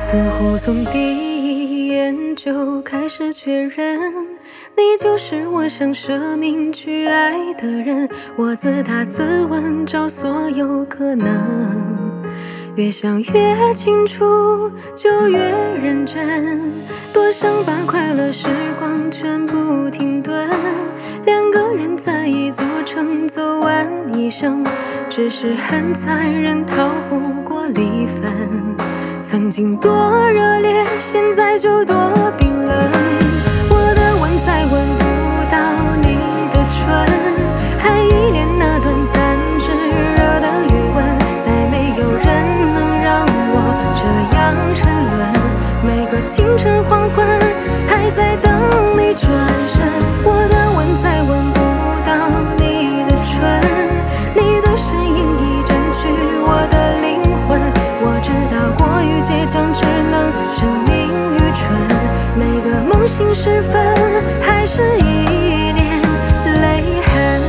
似乎从第一眼就开始确认，你就是我想舍命去爱的人。我自答自问，找所有可能，越想越清楚，就越认真。多想把快乐时光全部停顿，两个人在一座城走完一生，只是很残忍，逃不过离分。曾经多热烈，现在就多冰冷。我的吻再吻不到你的唇，还依恋那段暂炙热的余温。再没有人能让我这样沉沦，每个清晨黄昏还在等你转身。我的吻再吻不到你的唇，你的身影已占据我的灵魂。我知道过于倔强只能证明愚蠢，每个梦醒时分还是一脸泪痕。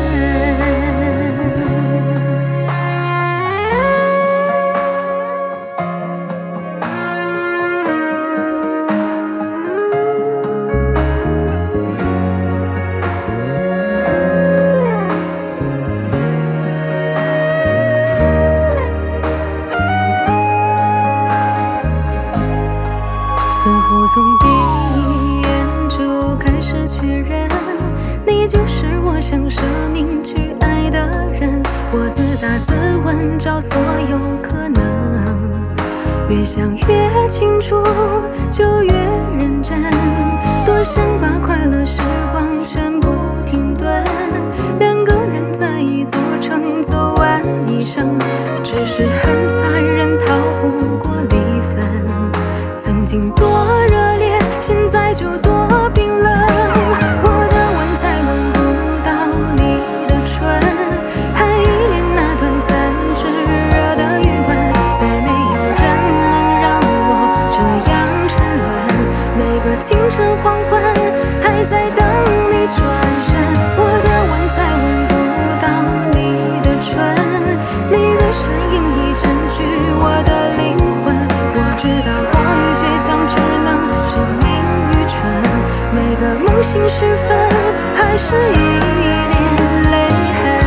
似乎从第一眼就开始确认，你就是我想舍命去爱的人。我自答自问，找所有可能，越想越清楚，就越认真。多想把快乐时光全部停顿，两个人在一座城走完一生，只是很残忍，逃不过离分。曾经多热烈，现在就多冰冷。我的吻再吻不到你的唇，还依恋那段暂炙热的余温。再没有人能让我这样沉沦，每个清晨黄昏还在等你转身。我的吻再吻不到你的唇，你的身影已占据我的灵魂。我知道过于倔强只能证明愚蠢，每个梦醒时分还是一脸泪痕。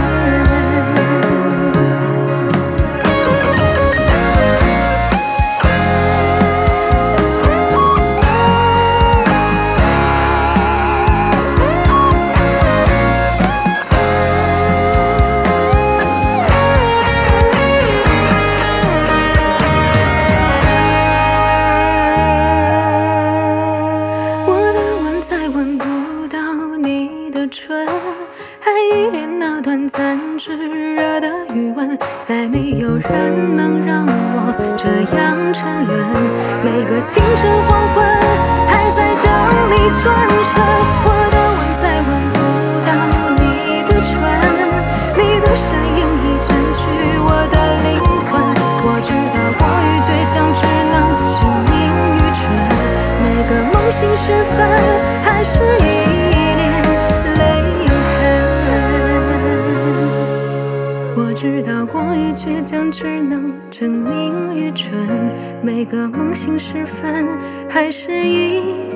再吻不到你的唇，还依恋那段暂炙热的余温。再没有人能让我这样沉沦，每个清晨黄昏还在等你转身。我的吻再吻不到你的唇，你的身影已占据我的灵魂。我知道过于倔强只能证明愚蠢，每个梦醒时分还是一脸泪痕。我知道过于倔强只能证明愚蠢，每个梦醒时分还是一